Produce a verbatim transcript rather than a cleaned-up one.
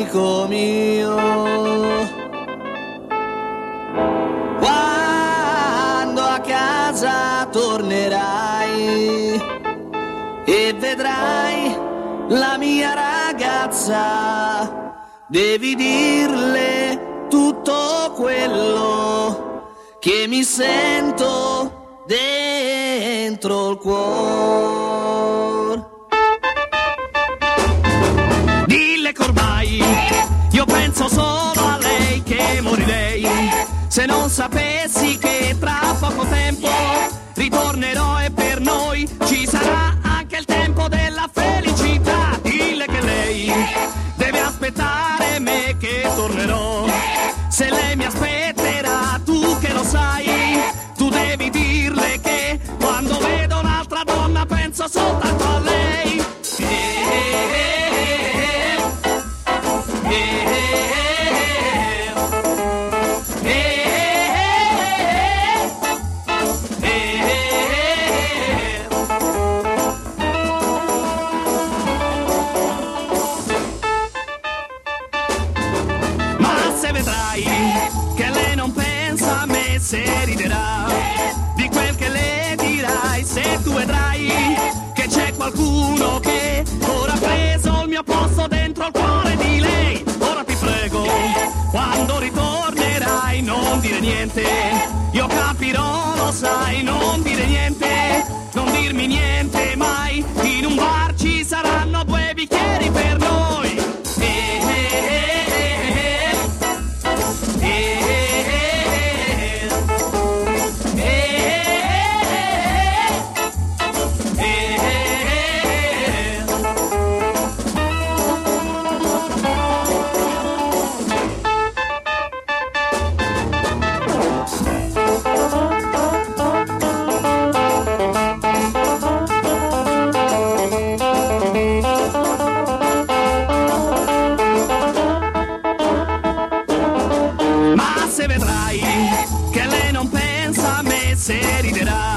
amico mio. Quando a casa tornerai e vedrai la mia ragazza, devi dirle tutto quello che mi sento dentro il cuore. Dille che ormai io penso solo a lei, che morirei se non sapessi che tra poco tempo ritornerò e per noi ci sarà anche il tempo della felicità. Dille che lei deve aspettare me che tornerò. Se lei mi aspetterà, tu che lo sai, tu devi dirle che quando vedo un'altra donna penso soltanto a lei. Eh, eh, eh, eh, che lei non pensa a me, se riderà di quel che le dirai, se tu vedrai che c'è qualcuno che ora ha preso il mio posto dentro il cuore di lei. Ora ti prego, quando ritornerai non dire niente, io capirò, lo sai, non dire niente, non dirmi niente mai, in un bar ci saranno due bicchieri per noi. Eh, eh, eh. Ma se vedrai che lei non pensa a me, se riderà